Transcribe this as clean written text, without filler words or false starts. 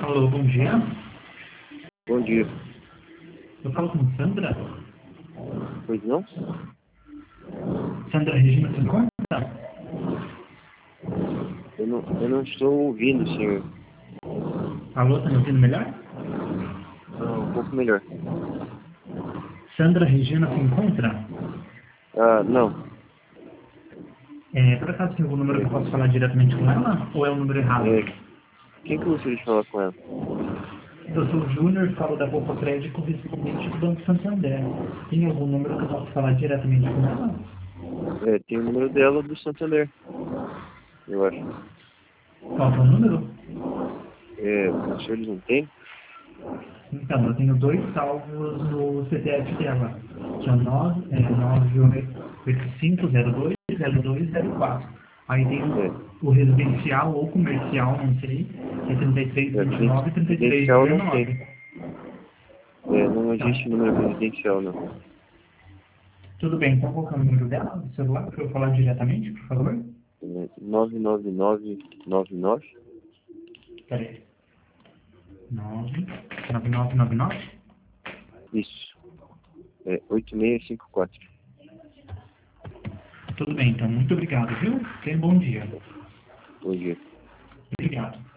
Alô, bom dia. Bom dia. Eu falo com Sandra. Pois não? Sandra Regina se encontra? Eu não estou ouvindo, senhor. Alô, tá me ouvindo melhor? Um pouco melhor. Sandra Regina se encontra? Não. Por acaso tem algum número que eu posso falar diretamente com ela? Ou é o número errado? Quem que gostaria de falar com ela? Eu sou o Júnior, falo da Boca Crédito, correspondente do Banco Santander. Tem algum número que eu posso falar diretamente com ela? Tem o número dela do Santander, eu acho. Qual é o número? Os senhores não tem? Então, eu tenho dois salvos no CPF dela, que é o 985020204. Aí tem o residencial ou comercial, não sei, que é 3329 e Residencial não tem. 3319. Não Então, existe número residencial, não. tudo bem, então qual que é o número dela, do celular, para eu falar diretamente, por favor? 99999. Peraí. 99999? Isso. 8654. Tudo bem, então, muito obrigado, viu? Tenha um bom dia. Bom dia. Obrigado.